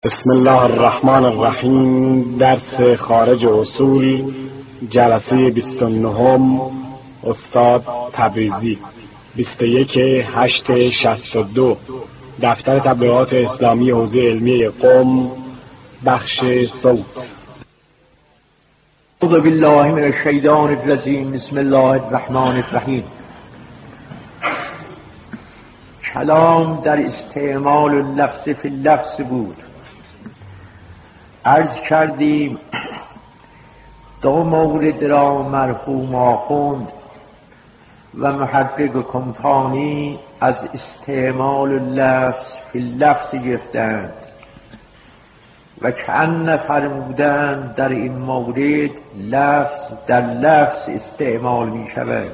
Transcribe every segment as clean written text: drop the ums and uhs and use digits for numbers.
بسم الله الرحمن الرحیم. درس خارج اصول، جلسه 29. استاد تبریزی، 21/8/62. دفتر تبلیغات اسلامی حوزه علمی قم، بخش صوت. اعوذ بالله من الشیطان الرجیم. بسم الله الرحمن الرحیم. کلام در استعمال اللفظ فی اللفظ بود. عرض کردیم دو مورد را مرحوم آخوند و محقق کمپانی از استعمال اللفظ فی اللفظ گرفتند و کأن فرمودند در این مورد لفظ در لفظ استعمال می شود.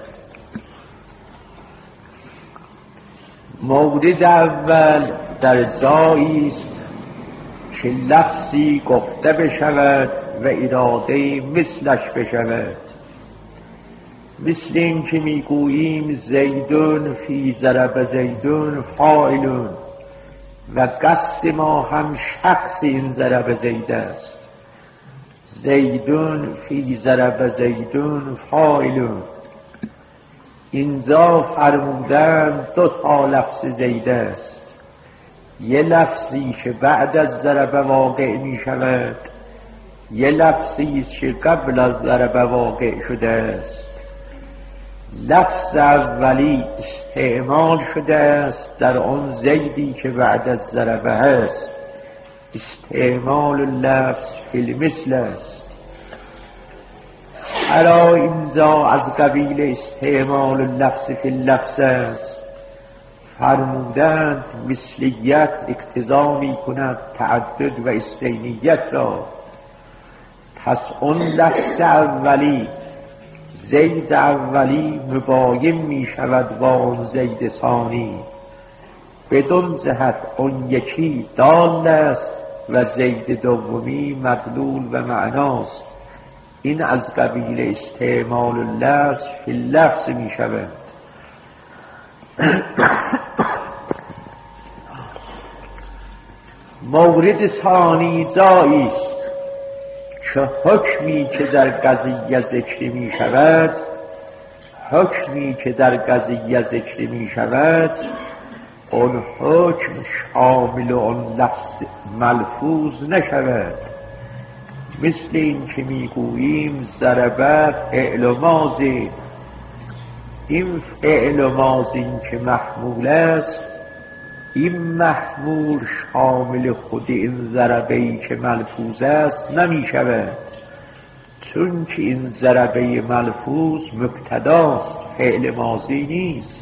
مورد اول در جایی است که لفظی گفته بشود و اراده مثلش بشود، مثل این که میگوییم زیدون فی ضرب زیدون فاعلون و قصد ما هم شخص این ضرب زید است. زیدون فی ضرب زیدون فاعلون. اینجا فرمودن دو تا لفظ زید است، یه لفظی که بعد از ضرب واقع می شود، یه لفظی که قبل از ضرب واقع شده است. لفظ اولی استعمال شده است در آن زیدی که بعد از ضرب هست. استعمال لفظ فی المثل است. حالا اینجا از قبیل استعمال لفظ فی اللفظ است. فرمودند مثلیت اقتضا می کند تعدد و استینیت را. پس اون لفظ اولی زید اولی مباین می شود با اون زید ثانی، بدون جهت اون یکی دال است و زید دومی مدلول و معناست. این از قبیل استعمال اللفظ فی اللفظ می شود. مورد ثانی جایی است که حکمی که در قضیه ذکر می شود، حکمی که در قضیه ذکر می شود، اون حکم شامل اون لفظ ملفوظ نشود. مثل این که می گوییم ضربه فعل ماضی. این فعل ماضی که محمول است، این محمول شامل خود این ضربه‌ای که ملفوظ است نمی شود، چون که این ضربه ملفوظ مبتداست، فعل ماضی نیست.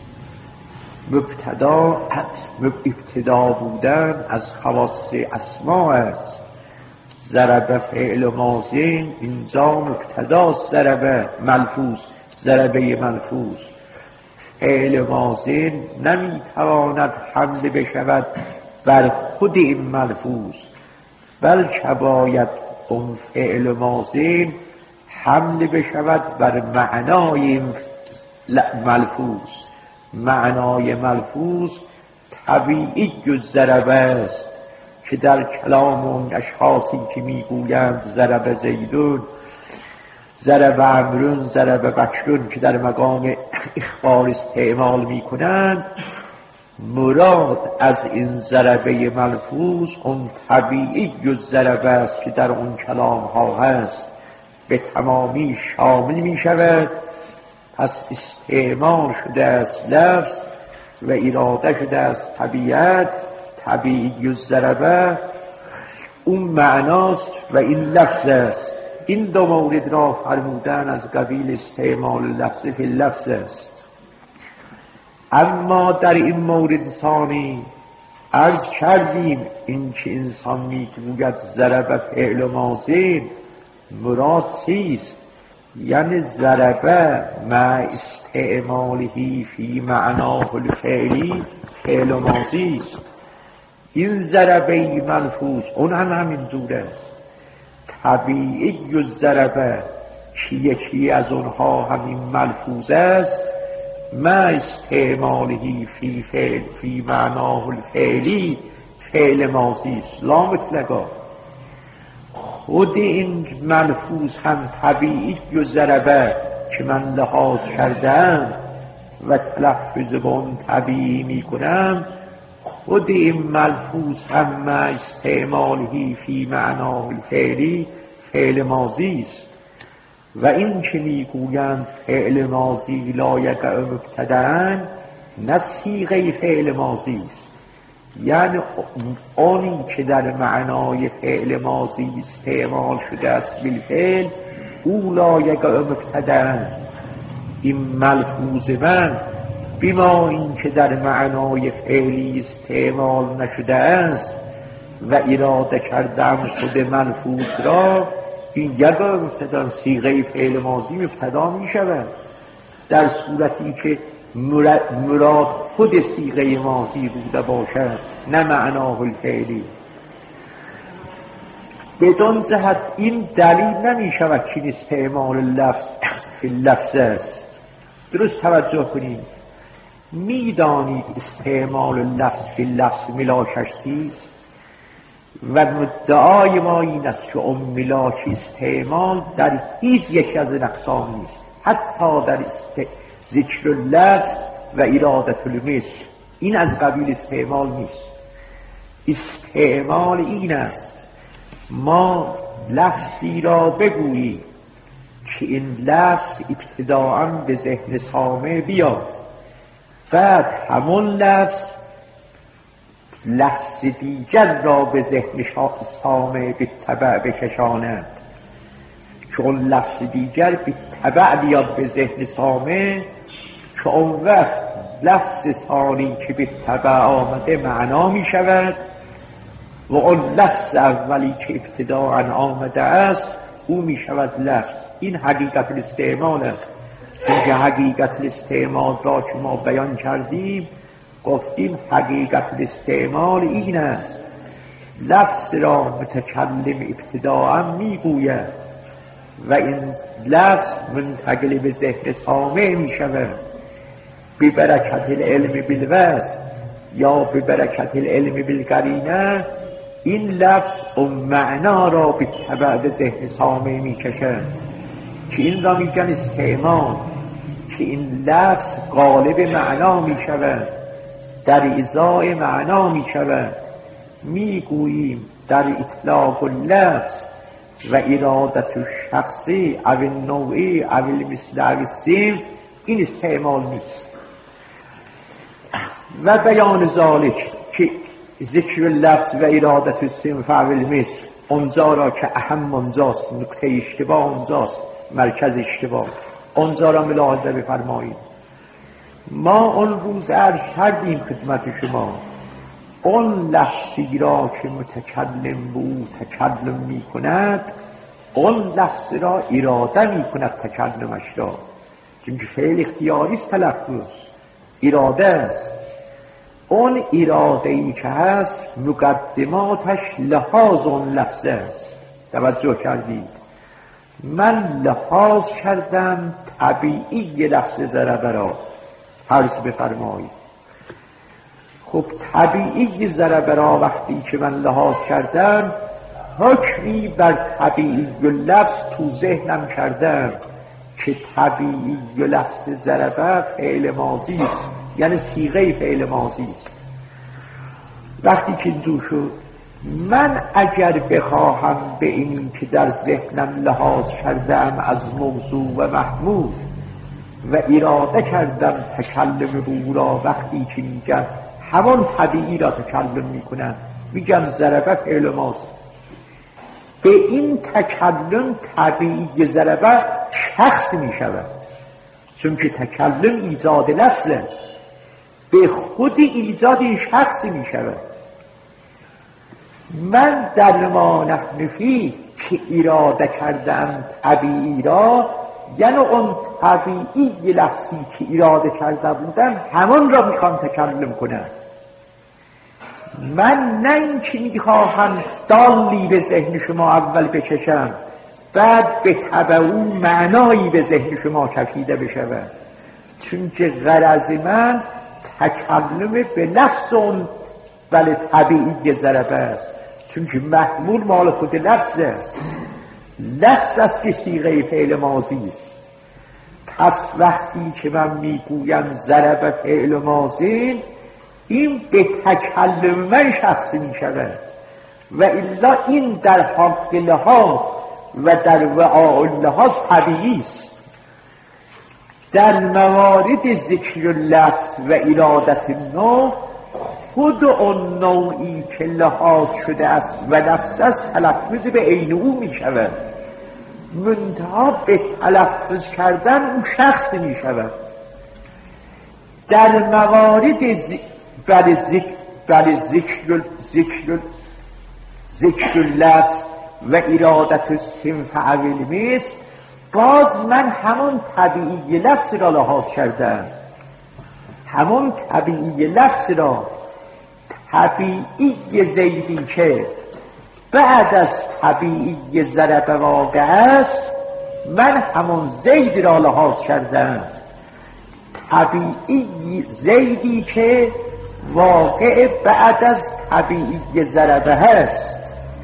ابتدا بودن از خواص اسما است. ضربه فعل ماضی اینجا مبتداست، ضربه ملفوظ، ضربه ملفوظ. فعل ماضی نمیتواند حمل بشود بر خود این ملفوظ، بلکه باید اون فعل ماضی حمل بشود بر معنای این ملفوظ. معنای ملفوظ طبیعی ضربه است که در کلام اون اشخاصی که میگویند ضرب زیدون، ضرب عمرون، ضرب بکرون که در مقام اخبار استعمال می کنند، مراد از این ضربه ملفوظ اون طبیعی ضربه است که در اون کلام ها هست، به تمامی شامل می شود. پس استعمال شده است لفظ و اراده شده است طبیعت، طبیعی ضربه اون معناست و این لفظ است. این دو مورد را فرمودن از قبیل استعمال لفظ فی اللفظ است. اما در این مورد ثانی عرض کردیم این که انسان میگوید ضرب فعل ماضی، مراد چیست؟ یعنی ضربه مع استعماله فی معناه الفعلی فعل ماضی است. این ضربه ملفوظ اون هم همین دور است. طبیعی ضربه که یکی از اونها همین ملفوظ است، ما استعماله فی معناه الفعلی فعل ماضی است لا مطلقا. خود این ملفوظ هم طبیعی و ضربه که من لحاظ کردم و تلفظ با اون طبیعی میکنم، خود این ملفوظ هم ما استعمالی فی معناه الفعلی فعل ماضی است. و این که میگویند فعل ماضی لا یقع مبتدأ نه صیغه فعل ماضی است، یعنی آنی که در معنای فعل ماضی استعمال شده است بالفعل او لا یقع مبتدأ. این ملفوظ من بما این که در معنای فعلی استعمال نشده است و اراده کردم خود ملفوظ را، این یقع مبتدأ صیغه فعل ماضی مبتدا می شود، در صورتی که مراد خود صیغه ماضی بوده باشد نه معناه الفعلی. بدون جهت این دلیل نمی شود که استعمال لفظ فی اللفظ است. درست توجه کنید، میدانید استعمال لفظ فی اللفظ ملاکش چیست و مدعای ما این است که اون ملاک استعمال در هیچ یک از اقسام نیست، حتی در ذکر اللفظ و ارادت المثل این از قبیل استعمال نیست. استعمال این است ما لفظی را بگوییم که این لفظ ابتداءً به ذهن سامع بیاد، بعد همون لفظ دیگر را به ذهن سامع به تبع بکشاند، چون لفظ دیگر به تبع بیاد به ذهن سامع که اون وقت لفظ ثانی که به تبع آمده معنا می شود و اون لفظ اولی که ابتداءً آمده است او می شود لفظ. این حقیقت الاستعمال است. چون حقیقت الاستعمال را که ما بیان کردیم گفتیم حقیقت الاستعمال این است لفظ را متکلم ابتداءً می گوید و این لفظ منتقل به ذهن سامع می شود به برکت العلم بالوصف یا به برکت العلم بالقرینه. این لفظ اون معنا را به تبع به ذهن سامع می کشد که این را می گن استعمال، که این لفظ غالب معنا می شود، در ازای معنا می شود. می گوییم در اطلاق اللفظ و ارادت شخصی او نوعی او مثل او السیم این استعمال نیست. و بیان ذالک که ذکر اللفظ و ارادت الصنف او المثل اونجا را که اهم اونجاست، نکته اشتباه اونجاست، مرکز اشتباه اونجا را ملاحظه بفرمایید. ما اون روز عرض کردیم خدمت شما اون لفظی را که متکلم به او تکلم می کند اون لفظ را اراده می کند تکلمش را، چون فعل اختیاری است، تلفظ اراده است. اون اراده ای که هست مقدماتش لحاظ اون لفظ است. توجه کردید؟ من لحاظ کردم طبیعی لفظ ضربه را، فرض بفرمایید. خب طبیعی ضربه را وقتی که من لحاظ کردم حکمی بر طبیعی لفظ تو ذهنم کردم که طبیعی لفظ ضربه فعل ماضی است، یعنی صیغه فعل ماضی است. وقتی که اینجور شد من اگر بخواهم به این که در ذهنم لحاظ کردم از موضوع و محمول و اراده کردم تکلم او را، وقتی که میگم همان طبیعی را تکلم میکنم میگم ضربه فعل ماضی، به این تکلم طبیعی ضربه شخص میشود، چون که تکلم ایجاد لفظ است، به خود ایجاد شخص میشود. من در ما نحن فیه که اراده کردم طبیعی را، یعنی اون طبیعی لفظی که اراده کرده بودم همان را میخوام تکلم کنم. من نه این که میخواهم دالی به ذهن شما اول بکشم بعد به تبع او معنایی به ذهن شما کشیده بشود، چون که غرض من تکلم به لفظ اون بله طبیعی ضربه است، چون که محمول مال خود لفظ است، لفظ است که صیغه فعل ماضی است. پس وقتی که من میگویم ضرب فعل ماضی، این به تکلم من شخصی می شود و الا این در حق لحاظ و در وعاء لحاظ طبیعی است. در موارد ذکر لفظ و ارادت نوع، خود اون نوعی که لحاظ شده است و لفظ است تلفظ به عین او می شود، منتها به تلفظ کردن اون شخص می شود. در موارد ذکر لفظ و ارادت صنف اول میست، باز من همون طبیعی لفظ را لحاظ کردم، همون طبیعی لفظ را، طبیعی زیدی که بعد از طبیعی ضرب واقع است، من همون زید را لحاظ کردم، طبیعی زیدی که واقع بعد از طبیعی ضربه هست.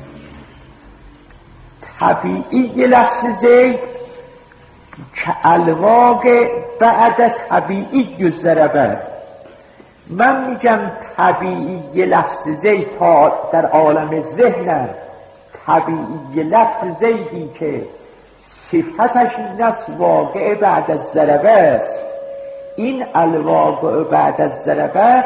طبیعی لفظ زید که الواقع بعد طبیعی ضربه، من میگم طبیعی لفظ زید تا در عالم ذهن، طبیعی لفظ زیدی که صفتش این است واقع بعد از ضربه است، این الواقع بعد از ضربه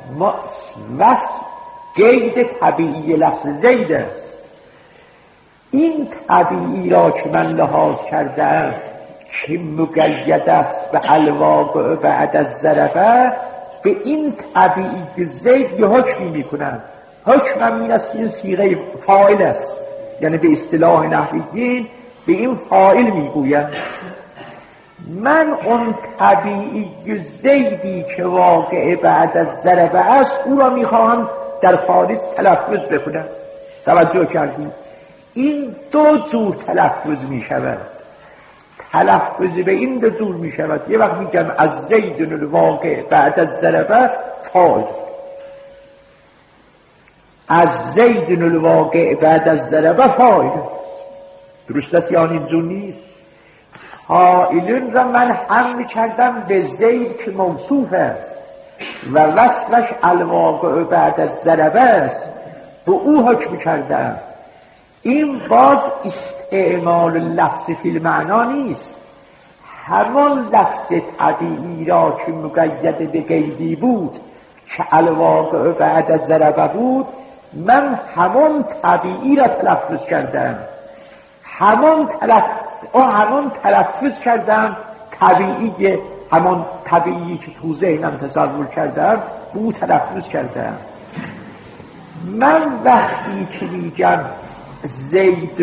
قید طبیعی لفظ زید است. این طبیعی را که من لحاظ کردم که مقید است به الواقع بعد از ضربه، به این طبیعی زید یه حکمی میکنم. حکمم این است، این صیغه فاعل است، یعنی به اصطلاح نحویین به این فاعل میگویم. من اون طبیعی زیدی که واقع بعد از ضربه است، او را میخواهم در خارج تلفظ بکنم. توجه کردید؟ این دو جور تلفظ میشود. تلفظ به این دو جور میشود. یه وقت میگم از زید الواقع بعد از ضربه فاعل، از زید الواقع بعد از ضربه فاعل. درست است یا اینجور نیست؟ فاعلون را من هم میکردم به زید که موصوف است و وصفش الواقع بعد از ضربه است، به او حکم کردم. این باز استعمال لفظ فی المعنا نیست. همان لفظ طبیعی را که مقید به قیدی بود که الواقع بعد از ضربه بود، من همون طبیعی را تلفظ کردم، همون تلفظ کردم، طبیعی، همون طبیعی که تو ذهنم تصور کردم به او تلفظ کردم. من وقتی که میگم زید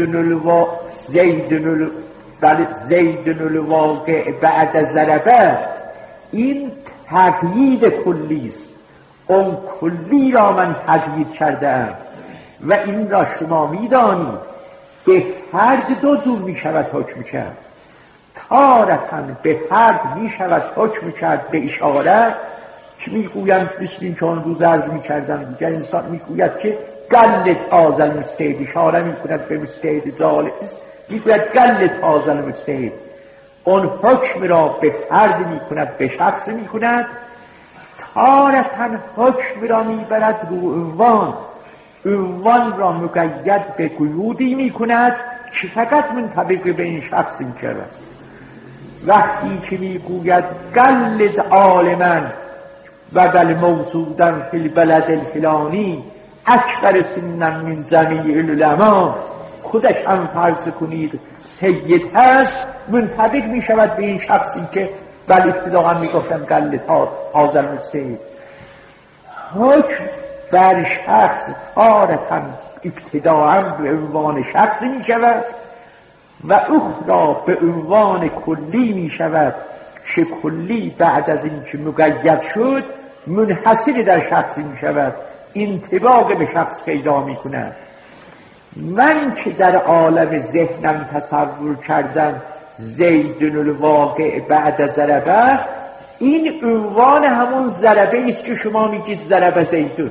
الواقع بعد از ضربه، این تقیید کلی است. اون کلی را من تقیید کردم و این را شما میدانید به فرد دو جور می شود حکم کرد. تارتاً به فرد می شود حکم کرد به اشاره، که میگویند مثل این که اون روز عرض می کردم دیگر، انسان میگوید که گل تازل مجتهد، اشاره می کند به مجتهد ظالم، میگوید گل تازل مجتهد. اون حکم را به فرد می کند، به شخص می کند. تارتاً حکم را می برد رو عنوان، عنوان را مقید به قیودی می کند که فقط منطبق به این شخص می شود. وقتی که می گوید قلد عالما و بل موجودن فی البلد الفلانی اکبر سنن من جمیع العلما، خودش هم فرض کنید سید هست، منطبق می شود به این شخصی که بل ابتداء می گفتن قلد حاضر مجتهد. حکم بر شخص تارتاً ابتداءً به عنوان شخصی می شود و اخرى به عنوان کلی می شود که کلی بعد از این که مقید شد منحصر در شخصی می شود، انطباق به شخص پیدا می کند. من که در عالم ذهنم تصور کردم زید الواقع بعد ضربه، این عنوان همون ضربه است که شما میگید ضربه زیدون.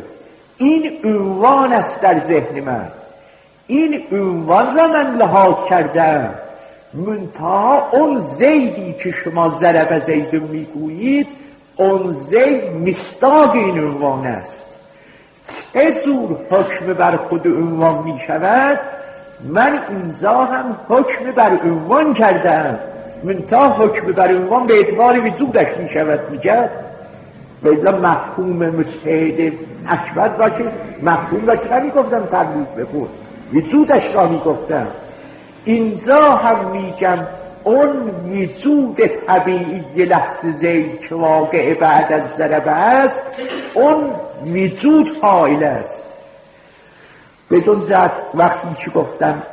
این عنوان است در ذهن من، این عنوان را من لحاظ کردم. منتها اون زیدی که شما ضرب زید میگویید، اون زید مصداق این عنوان است. چه زور حکم بر خود عنوان می شود؟ من اینجا هم حکم بر عنوان کردم، منتها حکم بر عنوان به اعتبار وجودش می شود میگه. بایدلا مفهوم مجتهد اکبر را که مفهوم را که نمی گفتم تبلیغ بکن، وجودش را می گفتم. اینجا هم میگم اون وجود طبیعی لفظ زید که واقع بعد از ضربه است، اون وجود فاعل است. بدون زد وقتی که گفتم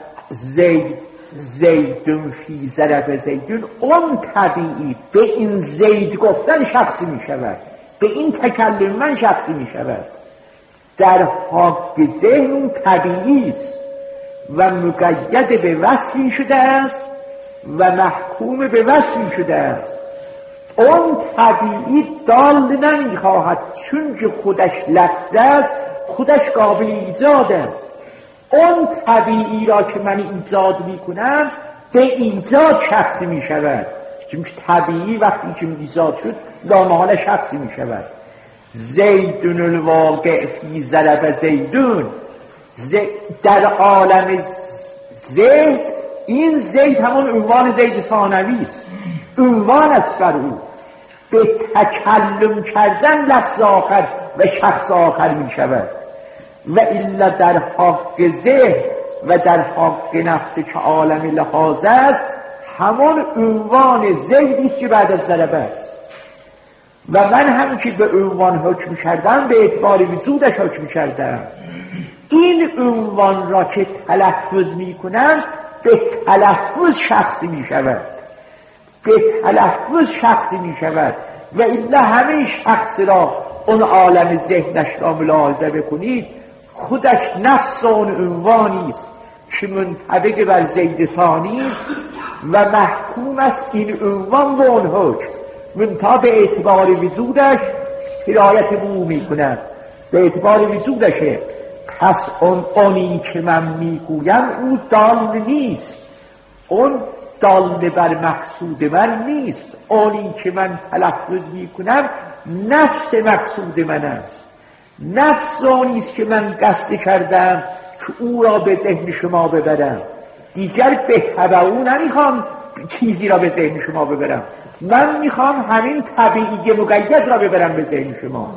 زیدون فی ضرب زیدون، اون طبیعی به این زید گفتن شخصی می شود، به این تکلم من شخصی می شود. در حق ذهن اون طبیعی است و مقید به وصفی شده است و محکوم به وصفی شده است. اون طبیعی دال نمیخواهد، چون که خودش لفظ است، خودش قابل ایجاد است. اون طبیعی را که من ایجاد میکنم به ایجاد شخصی میشود، چون طبیعی وقتی که ایجاد شد لامحال شخصی میشود. زیدون الواقع فی ضرب زیدون، در عالم زید، این زید همون عنوان زید ثانوی است، عنوان است بر او. به تکلم کردن لفظ آخر و شخص آخر می شود. و الا در حق ذهن و در حق نفس که عالم لحاظ است، همون عنوان زیدی است که بعد از ضربه است. و من هم که به عنوان حکم کردم، به اعتبار وجودش حکم کردم. این عنوان را که تلفظ می کنم، به تلفظ شخصی می شود، به تلفظ شخصی می شود. و الا همه شخص را اون عالم ذهنش را ملاحظه بکنید، خودش نفس اون عنوانی است که منطبق بر زید ثانی است و محکوم است این عنوان به اون حکم، منتها به اعتبار وجودش سرایت به او می کند، به اعتبار وجودشه. پس اونی که من میگویم او دال نیست، اون دال بر مقصود من نیست. اونی که من تلفظ میکنم نفس مقصود من است، نفس اونیست که من قصد کردم که او را به ذهن شما ببرم. دیگر به تبع او نمیخوام چیزی را به ذهن شما ببرم، من میخوام همین طبیعی مقید را ببرم به ذهن شما.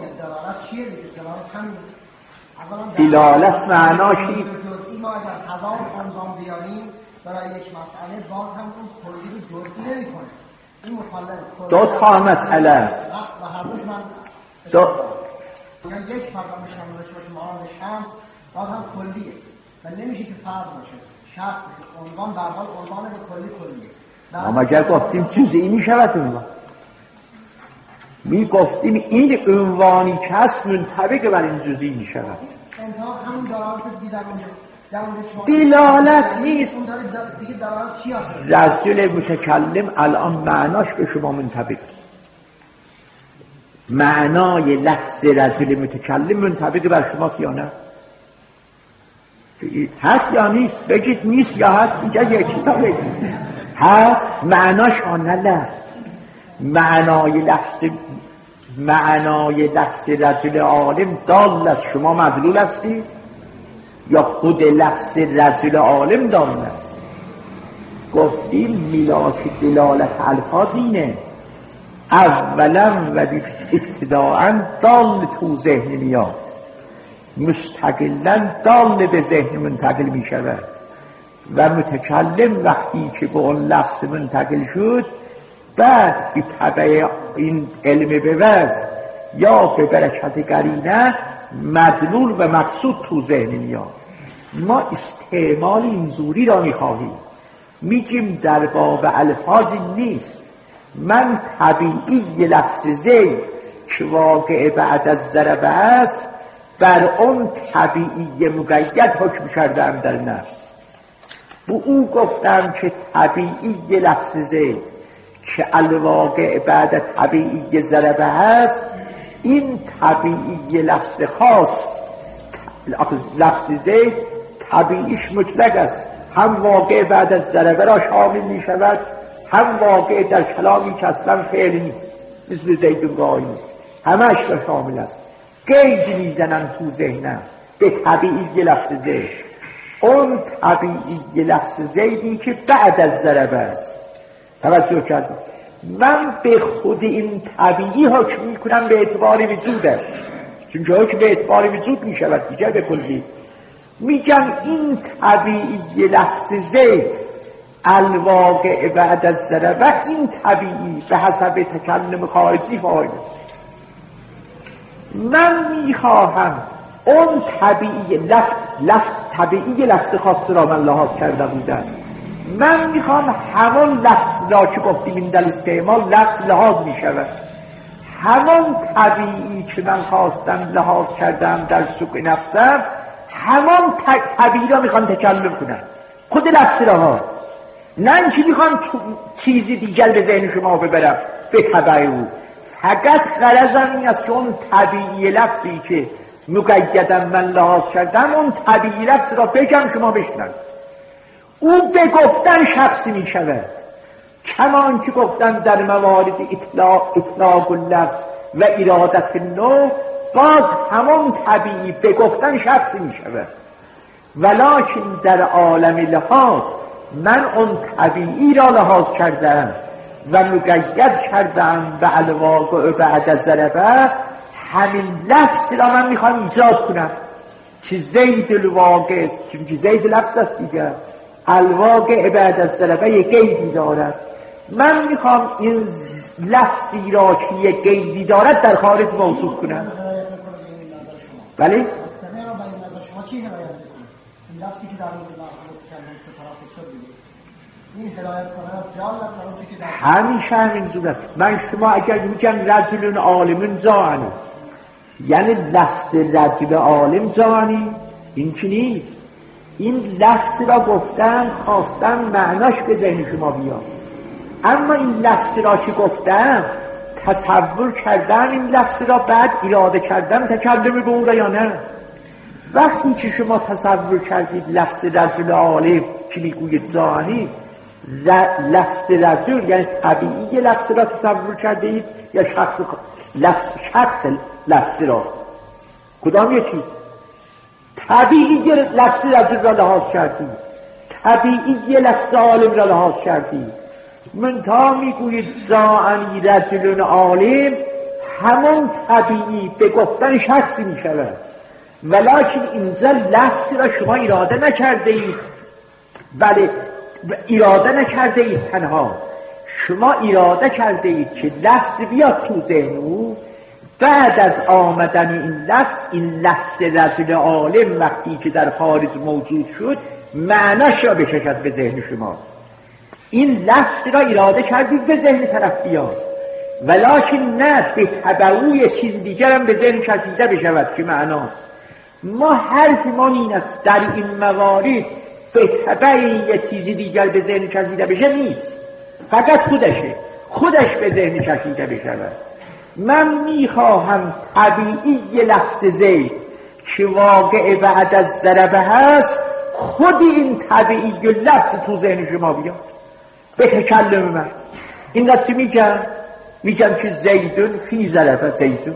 دلالت معناشی ما اگر هزار عنوان بیاریم برای یک مسئله، باز هم اون کلی رو جزئی نمی‌کنه. این مطالعه دو تا مسئله است. و هر روز من یک فرق میشم باشه معامل شمس، باز هم کلیه و نمیشه که فرق باشه. شرط عنوان به حال عنوان به کلیه. اما اگر گفتیم چیزی میشود عنوان، می گفتیم این عنوانی که هست منطبق بر این جزئی میشود. انتها همون دلالت دلالت نیست. رسول متکلم الان معناش به شما منطبق، معنای لفظ رسول متکلم منطبق بر شما یا نه؟ هست یا نیست؟ بگید نیست یا هست؟ اینجا یکی تا بگید هست. معناش آنه لفظ، معنای لفظ رسول عالم دال است، شما مدلول هستی یا خود لفظ رسول عالم دال است؟ گفتیم میلاک دلالت الفاظ اینه، اولا و ابتداعا دال تو ذهن میاد، مستقلا دال به ذهن منتقل می شود و متکلم وقتی که به اون لفظ منتقل شد، بعد به طبع این علم بوز یا به برکت قرینه مدلول و مقصود تو ذهن میاد. ما استعمال این زوری را میخواهیم، میگیم در باب الفاظی نیست. من طبیعی لفظ زید که واقع بعد از ضربه است، بر اون طبیعی مقید حکم کردم در نفس. به او گفتم که طبیعی لفظ زید که الواقع بعد طبیعی ضربه هست، این طبیعی لفظ خاص لفظ زید طبیعیش مطلق است، هم واقع بعد از ضربه را شامل می شود، هم واقع در کلامی که اصلا فعل نیست، مثل زید قائم نیست، همش را شامل است. قید میزنن تو ذهنم به طبیعی لفظ زید. اون طبیعی لفظ زیدی که بعد از ضربه است. توجه کردید؟ من به خود این طبیعی حکم میکنم به اعتبار وجودش، چون که حکم به اعتبار وجود میشود دیگر به کلی. میگم این طبیعی لفظ زید الواقع بعد از ضربه، این طبیعی به حسب تکلم خارجی فاعل. من میخواهم اون طبیعی لفظ خاص را من لحاظ کرده بودم، من میخوام همون لفظ را که گفتیم این در استعمال لفظ لحاظ میشود، همون طبیعی که من خواستم لحاظ کردم در سوق نفسم، همون طبیعی را میخوام تکلم کنم، خود لفظ را ها، نه اینکه میخوام چیزی دیگر به ذهن شما ببرم به طبع او. فقط غرضم این است که اون طبیعی لفظی که مقیدم من لحاظ کردم، اون طبیعی لفظ را بگم شما بشنوید. او به گفتن شخصی می شود، کمان که گفتن در موارد اطلاق اللفظ و ارادت نو، باز همون طبیعی به گفتن شخصی می شود. ولکن در عالم لحاظ من اون طبیعی را لحاظ کردم و مقید کردم به الواقع بعد از ضربه. همین لفظ را من میخوام ایجاد کنم که زید الواقع، چون که زید لفظ است دیگر، الواقع بعد از ضربه یک قیدی دارد. من میخوام این لفظی را که یک قیدی دارد در خارج موصوف کنم. بله؟ شما چی هدایت میکنید؟ این لفظی که در مورد محمود کلمه که طرف شد دیگه، این هدایت کنه جالب برای که در همیشه همینجور است. من شما اگر میگم رجل عالم زانی، یعنی لفظ رجل عالم زانی، این که نیست. این لفظ را گفتم خواستم معناش به ذهن شما بیاد، اما این لفظ را که گفتم تصور کردم این لفظ را بعد اراده کردم تکلم به اون را یا نه. وقتی که شما تصور کردید لفظ رجل عالم که میگوید زانی، لفظ رجل یعنی طبیعی لفظ را تصور کردید یا شخص لفظ را؟ کدام یکی؟ طبیعی لفظ رجل را لحاظ کردید، طبیعی لفظ عالم را لحاظ کردید. منتها میگوید زانی رجل عالم، همون طبیعی به گفتن شخصی میشود، ولکن اینجا لفظ را شما اراده نکرده اید. بله، اراده نکرده اید، تنها شما اراده کرده اید که لفظ بیاد تو ذهن او. بعد از آمدن این لفظ رجل عالم وقتی که در خارج موجود شد، معناش را بشکد به ذهن شما. این لفظ را اراده کردید به ذهن طرف بیاد، ولکن نه به تبعوی چیز دیگر هم به ذهن کشیده بشود که معناست. ما حرفمان این است در این موارد به تبع یه چیزی دیگر به ذهن کشیده بشه نیست، فقط خودش به ذهن کشیده بشود. من میخواهم طبیعی لفظ زید که واقع بعد از ضربه هست، خود این طبیعی لفظ تو ذهن شما بیاد به تکلم من. این دست میگم که زیدون فی ضربه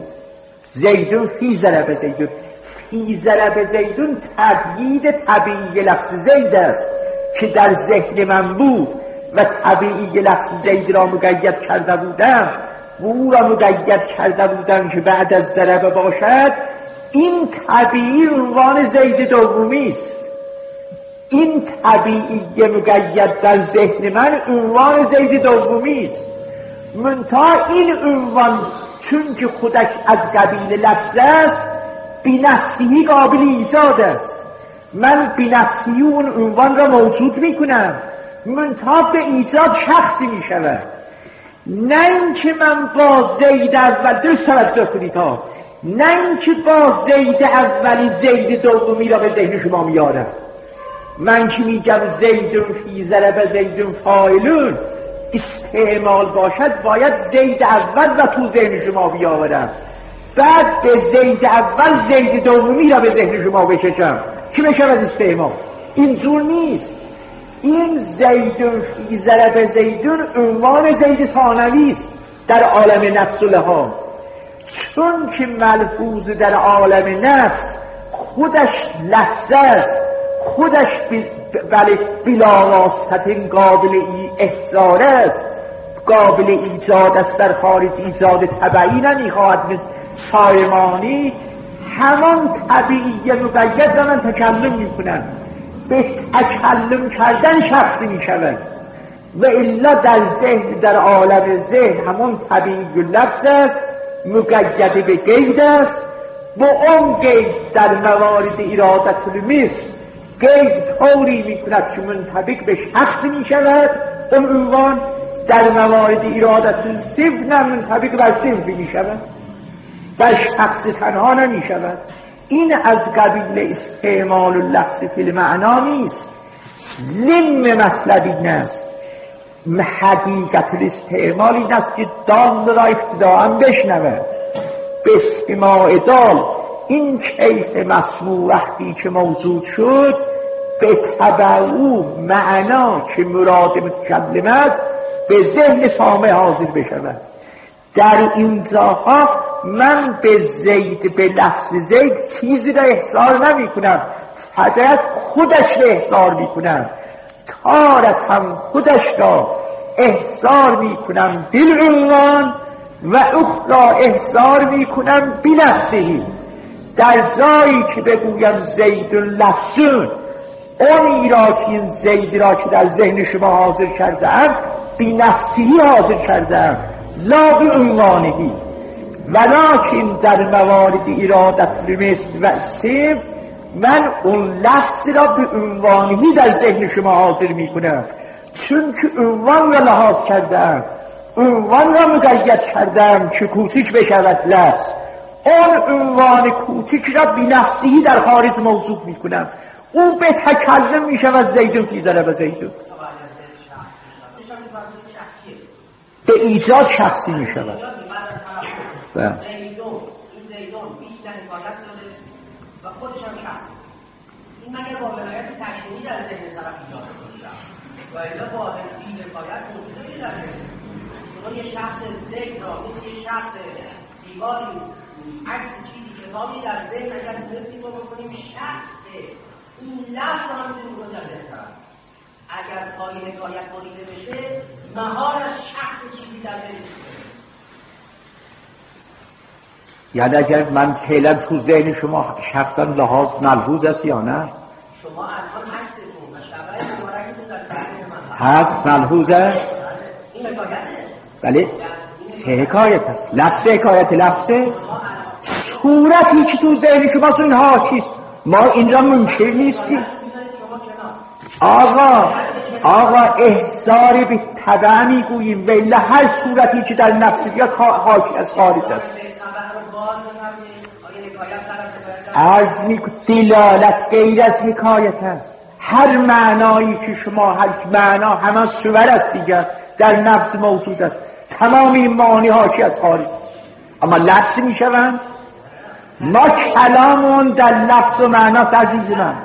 زیدون فی ضربه زیدون. فی ضربه زیدون تبیید طبیعی لفظ زید است که در ذهن من بود و طبیعی لفظ زید را مقید کرده بودم و او را مقید کرده بودم که بعد از ضربه باشد. این طبیعی عنوان زید دومی است. این طبیعی مقید در ذهن من عنوان زید دومی است. منتها این عنوان چون که خودش از قبیل لفظ است، بنفسی قابل ایجاد است. من بنفسی اون عنوان را موجود میکنم، منتها به ایجاد شخصی میشود. نه اینکه من با زید اول درست توجه کنید ها، نه اینکه با زید اولی زید دومی را به ذهن شما میارم. من که میگم زیدون فی ضربه زیدون فاعلون، استعمال باشد باید زید اول و تو ذهن شما بیاورم. بعد به زید اول زید دومی را به ذهن شما بکشم که بشود استعمال. اینجور نیست. این زیدون فی ضرب زیدون عنوان زید ثانوی است در عالم نفس و لحاظ، چون که ملفوظ در عالم نفس خودش لحظه است، خودش بلا واسطه قابل احضار است، قابل ایجاد است، در خارج ایجاد طبعی نمیخواهد. مثل صایمانی همان طبیعی مقید و من تکلم میکنن، به تکلم کردن شخصی میشود و الا در ذهن، در عالم ذهن همون طبیعی و لفظ است، مقید به قید است. با اون قید در موارد ارادت المثل قید طوری میکند که منطبق به شخص میشود، اون عنوان در موارد ارادت الصفت نه منطبق بر صفت میشود، بر شخص تنها نمیشود. این از قبیل استعمال اللفظ فی المعنا نیست، ضمن مطلب این است. حقیقت الاستعمال این است که دال را ابتداء بشنود به استماع دال. این کیف مسموع وقتی که موجود شد به تبع او معنا که مراد متکلم است به ذهن سامع حاضر بشود. در اینجاها من به زید، به لفظ زید چیزی را احضار نمی کنم، فقط خودش را احضار می کنم. تارت هم خودش را احضار می کنم بالعنوان و اخرى احضار می کنم بنفسه. در جایی که بگویم زید لفظون، اونی را که این زید را که در ذهن شما حاضر کردم بنفسه حاضر کردم لا بعنوانه، ولکن در موارد ارادت مثل و صفت من اون لفظ را به عنوانهی در ذهن شما حاضر می کنم، چون که عنوان را لحاظ کردم، عنوان را مقید کردم که کوچک بشود لفظ. اون عنوان کوچک را بی نفسی در خارج موضوع می کنم، او به تکلم می شود زیدون فی ضرب زیدون، به ایجاد شخصی می شود. زیدون، این زیدون بیشتر حکایت داره و خودش هم شخص. این مگر با ولایت تشریعی در ذهن طرف ایجاد شده و الا با این حکایت موجوده در ذهن. شما یه شخص ذکر را مثل یه شخص دیواری عکس چیزی کتابی در ذهن اگر درستی رو بکنیم شخصه، این لفظ رو هم میتونیم در ذهن طرف. اگر پای حکایت بریده بشه مهار از شخص چیزی در ذهن. یعنی اگر من فعلا تو ذهن شما شخصا لحاظ ملحوظ است یا نه؟ شما الان هستتون و شبه مبارکتون در ذهن من هست، ملحوظ است؟ این حکایته؟ بله، چه حکایت است؟ لفظ حکایت لفظه؟ صورتی که تو ذهن شما اینها چیست؟ ما این را منکر نیستیم. آقا احضار به تبع میگوییم ولی هر صورتی که در نفس بیاد حاکی از خارج است. عرض میکنم دلالت غیر از حکایت است. هر معنایی که شما، هر معنا همان صور است دیگر در نفس موجود است، تمام این معانی حاکی از خارج است. اما لفظ میشوند ما کلامون در لفظ و معنا عزیز من